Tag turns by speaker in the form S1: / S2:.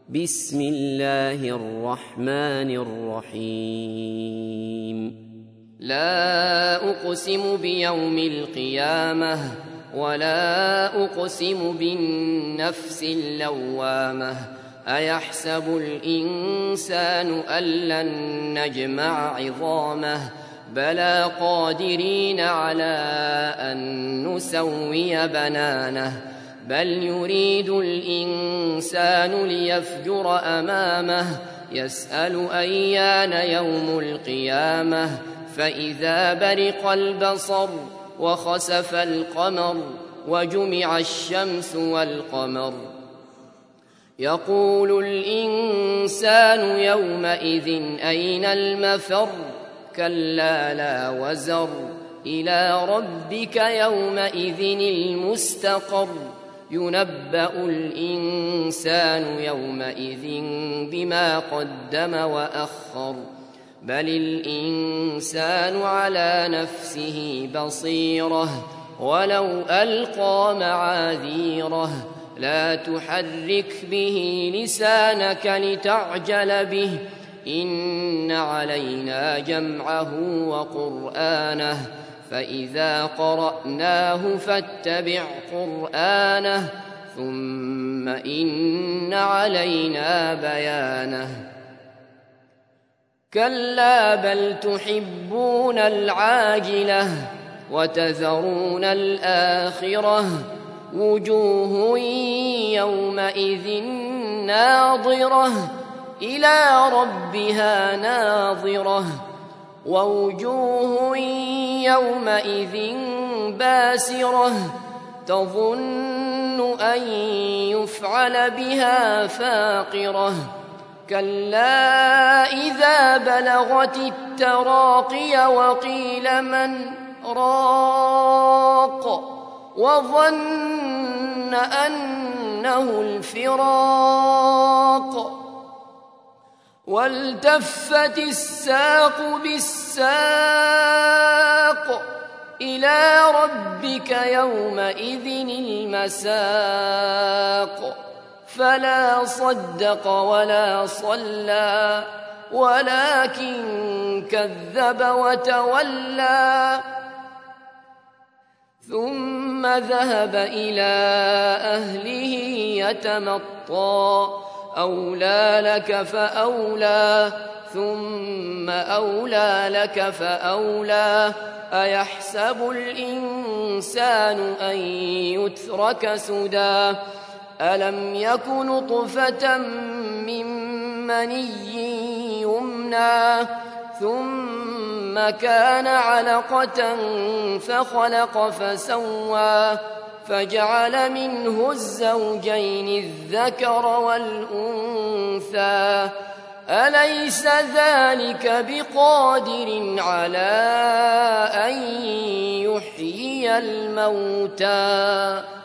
S1: بسم الله الرحمن الرحيم لا أقسم بيوم القيامة ولا أقسم بالنفس اللوامة أيحسب الإنسان أن لن نجمع عظامه بلى قادرين على أن نسوي بنانه بل يريد الإنسان ليفجر أمامه يسأل أيان يوم القيامة فإذا برق البصر وخسف القمر وجمع الشمس والقمر يقول الإنسان يومئذ أين المفر كلا لا وزر إلى ربك يومئذ المستقر ينبأ الإنسان يومئذ بما قدم وأخر بل الإنسان على نفسه بصيرة ولو ألقى معاذيره لا تحرك به لسانك لتعجل به إن علينا جمعه وقرآنه فإذا قرأناه فاتبع قرآنه ثم إن علينا بيانه كلا بل تحبون العاجلة وتذرون الآخرة وجوه يومئذ ناظرة إلى ربها ناظرة ووجوه يومئذ باسرة تظن أن يفعل بها فاقرة كلا إذا بلغت التراقي وقيل من راق وظن أنه الفراق والتفت الساق بالساق إلى ربك يومئذ المساق فلا صدق ولا صلى ولكن كذب وتولى ثم ذهب إلى أهله يتمطى أولى لك فأولى ثم أولى لك فأولى أيحسب الإنسان أن يترك سدى ألم يك نطفة من مني يمنى ثم كان علقة فخلق فسوى فجعل منه الزوجين الذكر والأنثى أليس ذلك بقادر على أن يحيي الموتى